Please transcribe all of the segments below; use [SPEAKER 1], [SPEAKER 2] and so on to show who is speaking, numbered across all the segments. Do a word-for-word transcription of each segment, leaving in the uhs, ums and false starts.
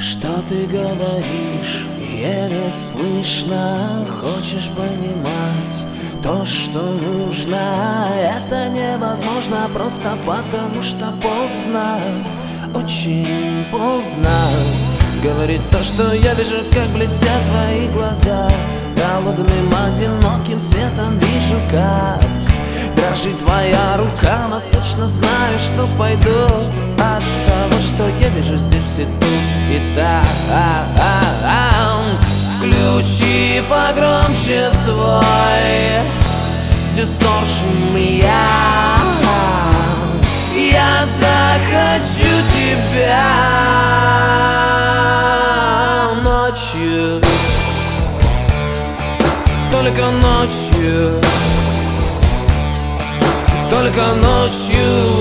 [SPEAKER 1] Что ты говоришь, еле слышно. Хочешь понимать то, что нужно. Это невозможно просто потому, что поздно. Очень поздно. Говорит то, что я вижу, как блестят твои глаза. Голодным, одиноким светом вижу, как дрожит твоя рука. Но точно знаю, что пойду от того, что я вижу здесь и тут, и там. Включи погромче свой дисторшн, я Я захочу тебя ночью, только ночью, только ночью,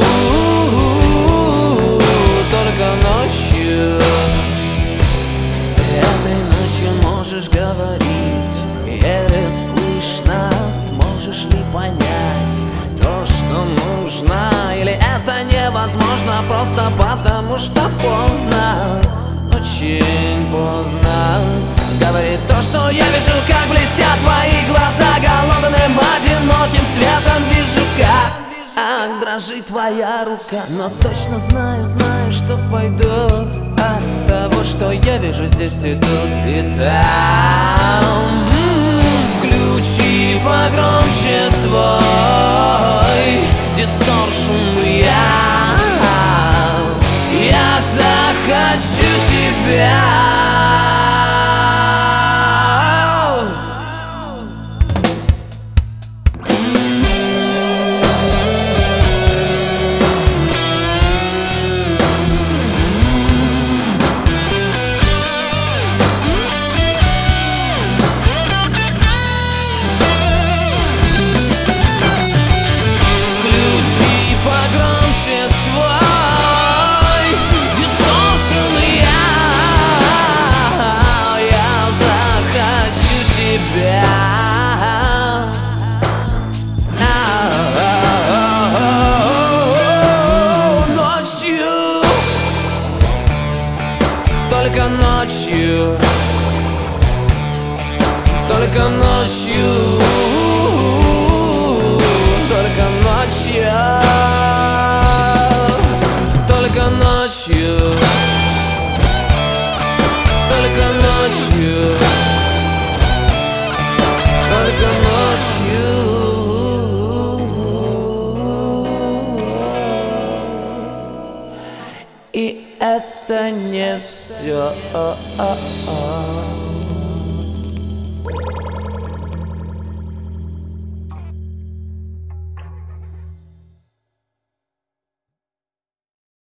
[SPEAKER 1] только ночью. Этой ночью можешь говорить, еле слышно. Сможешь ли понять то, что нужно? Или это невозможно просто потому, что поздно, очень поздно. Говорит то, что я вижу, как блестят твои глаза. Голодным, одиноким светом вижу, как Ах, дрожит твоя рука. Но точно знаю, знаю, что пойду от того, что я вижу здесь и тут, и там. Включи погромче свой дисторшн, я Я захочу тебя. Только ночью, только ночью, только ночью, только ночью, только ночью, только ночью. И это не все.